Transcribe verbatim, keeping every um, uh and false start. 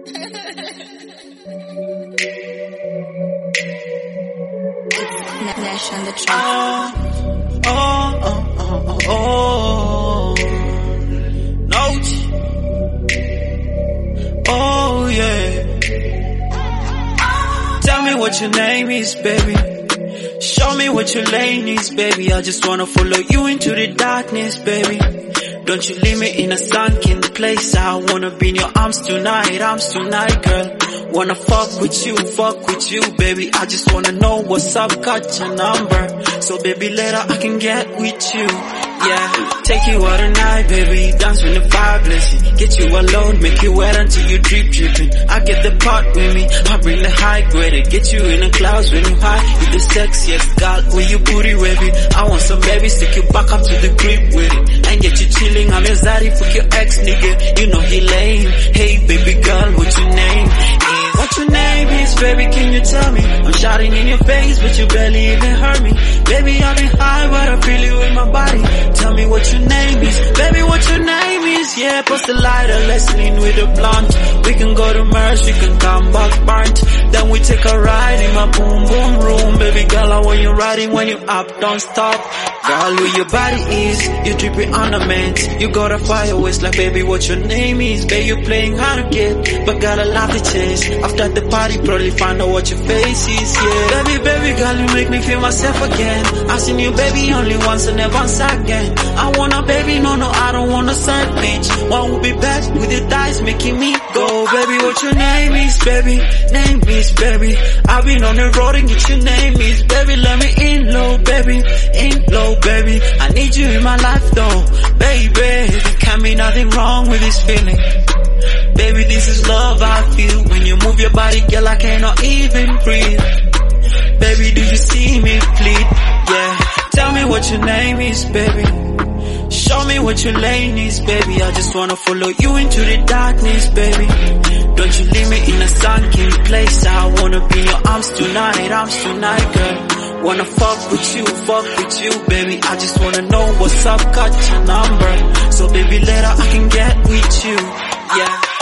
Nash on the track. Oh, oh, oh, oh, oh. Note. Oh, yeah. Tell me what your name is, baby. Show me what your lane is, baby. I just wanna follow you into the darkness, baby. Don't you leave me in a sunken place. I wanna be in your arms tonight, arms tonight, girl. Wanna fuck with you, fuck with you, baby. I just wanna know what's up, got your number. So baby, later I can get with you. Yeah, take you out tonight, baby. Dance with the fireplace. Get you alone, make you wet until you drip dripping. I get the part with me, I bring the high grade. Get you in the clouds when you high. You the sexiest girl with your booty wavy. I want some baby, stick you back up to the crib with it. And get you chilling, I'm your zaddy, fuck your ex nigga. You know he lame. Hey baby girl, what's your name? What your name is, baby, can you tell me? I'm shouting in your face, but you barely even heard me. Baby, I've been high, but I feel you in my body. Tell me what your name is, baby, what your name is. Yeah, post the lighter, let's lean with a blunt. We can go to Merch, we can come back burnt. Then we take a ride in my boom boom room. Baby girl, I want you riding when you up, don't stop. Girl, who your body is, you dripping ornaments. You got a fire waist like baby, what your name is. Baby, you playing hard to get, but gotta love the chase. After the party, probably find out what your face is, yeah. Baby, baby girl, you make me feel myself again. I seen you, baby, only once and never once again. I want a baby, no, no, I don't want a side bitch. One will be back with the thighs making me go. Baby, what your name is, baby? Name is, baby. I've been on the road and get your name is, baby. Let me in low, baby. In low, baby. I need you in my life, though, baby. There can't be nothing wrong with this feeling. Baby, this is love I feel. When you move your body, girl, I cannot even breathe. Baby, do you see me plead? Yeah, tell me what your name is, baby. Show me what your lane is, baby. I just wanna follow you into the darkness, baby. Don't you leave me in a sunken place. I wanna be in your arms tonight, arms tonight, girl. Wanna fuck with you, fuck with you, baby. I just wanna know what's up, got your number. So baby, later I can get with you, yeah.